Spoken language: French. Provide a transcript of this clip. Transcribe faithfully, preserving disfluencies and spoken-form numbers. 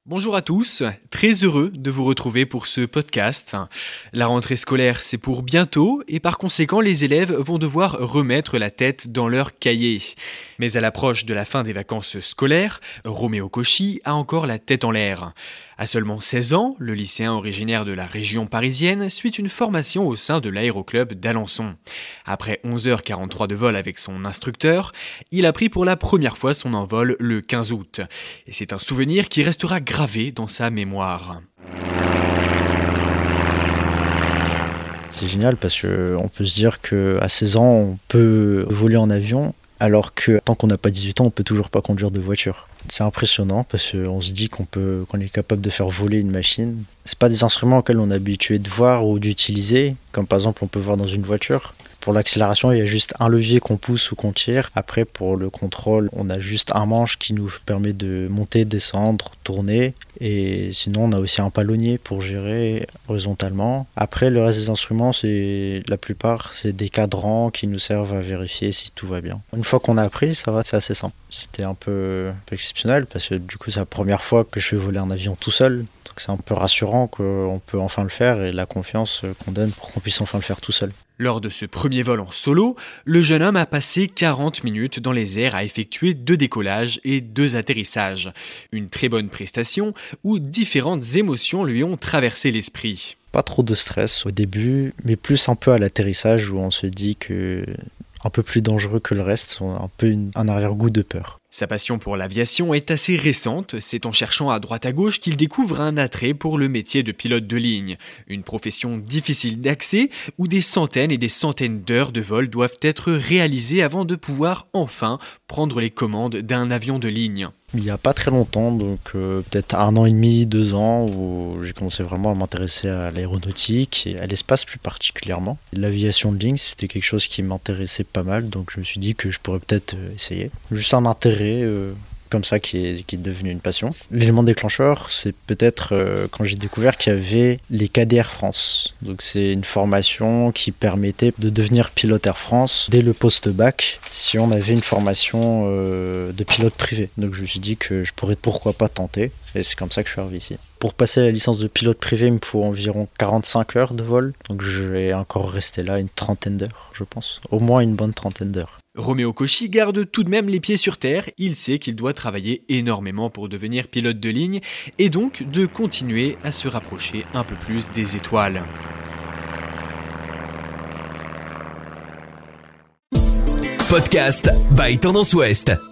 Bonjour à tous, très heureux de vous retrouver pour ce podcast. La rentrée scolaire, c'est pour bientôt et par conséquent, les élèves vont devoir remettre la tête dans leur cahier. Mais à l'approche de la fin des vacances scolaires, Roméo Cauchy a encore la tête en l'air. À seulement seize ans, le lycéen originaire de la région parisienne suit une formation au sein de l'aéroclub d'Alençon. Après onze heures quarante-trois de vol avec son instructeur, il a pris pour la première fois son envol le quinze août. Et c'est un souvenir qui restera gravé dans sa mémoire. C'est génial parce qu'on peut se dire qu'à seize ans, on peut voler en avion, alors que tant qu'on n'a pas dix-huit ans, on peut toujours pas conduire de voiture. C'est impressionnant parce qu'on se dit qu'on peut, qu'on est capable de faire voler une machine. C'est pas des instruments auxquels on est habitué de voir ou d'utiliser, comme par exemple on peut voir dans une voiture. Pour l'accélération, il y a juste un levier qu'on pousse ou qu'on tire. Après, pour le contrôle, on a juste un manche qui nous permet de monter, descendre, tourner. Et sinon, on a aussi un palonnier pour gérer horizontalement. Après, le reste des instruments, c'est la plupart, c'est des cadrans qui nous servent à vérifier si tout va bien. Une fois qu'on a appris, ça va, c'est assez simple. C'était un peu, un peu exceptionnel parce que du coup, c'est la première fois que je fais voler un avion tout seul. Donc c'est un peu rassurant qu'on peut enfin le faire et la confiance qu'on donne pour qu'on puisse enfin le faire tout seul. Lors de ce premier vol en solo, le jeune homme a passé quarante minutes dans les airs à effectuer deux décollages et deux atterrissages. Une très bonne prestation où différentes émotions lui ont traversé l'esprit. Pas trop de stress au début, mais plus un peu à l'atterrissage où on se dit que un peu plus dangereux que le reste, un peu une, un arrière-goût de peur. Sa passion pour l'aviation est assez récente, c'est en cherchant à droite à gauche qu'il découvre un attrait pour le métier de pilote de ligne. Une profession difficile d'accès où des centaines et des centaines d'heures de vol doivent être réalisées avant de pouvoir enfin prendre les commandes d'un avion de ligne. Il n'y a pas très longtemps, donc euh, peut-être un an et demi, deux ans, où j'ai commencé vraiment à m'intéresser à l'aéronautique et à l'espace plus particulièrement. L'aviation de ligne, c'était quelque chose qui m'intéressait pas mal, donc je me suis dit que je pourrais peut-être euh, essayer. Juste un intérêt euh, comme ça qui est, qui est devenu une passion. L'élément déclencheur, c'est peut-être euh, quand j'ai découvert qu'il y avait les cadets Air France. Donc c'est une formation qui permettait de devenir pilote Air France dès le post-bac si on avait une formation euh, de pilote privé. Donc je me suis dit que je pourrais pourquoi pas tenter et c'est comme ça que je suis arrivé ici. Pour passer la licence de pilote privé, il me faut environ quarante-cinq heures de vol. Donc je vais encore rester là une trentaine d'heures, je pense. Au moins une bonne trentaine d'heures. Roméo Cauchy garde tout de même les pieds sur terre, il sait qu'il doit travailler énormément pour devenir pilote de ligne et donc de continuer à se rapprocher un peu plus des étoiles. Podcast by Tendance Ouest.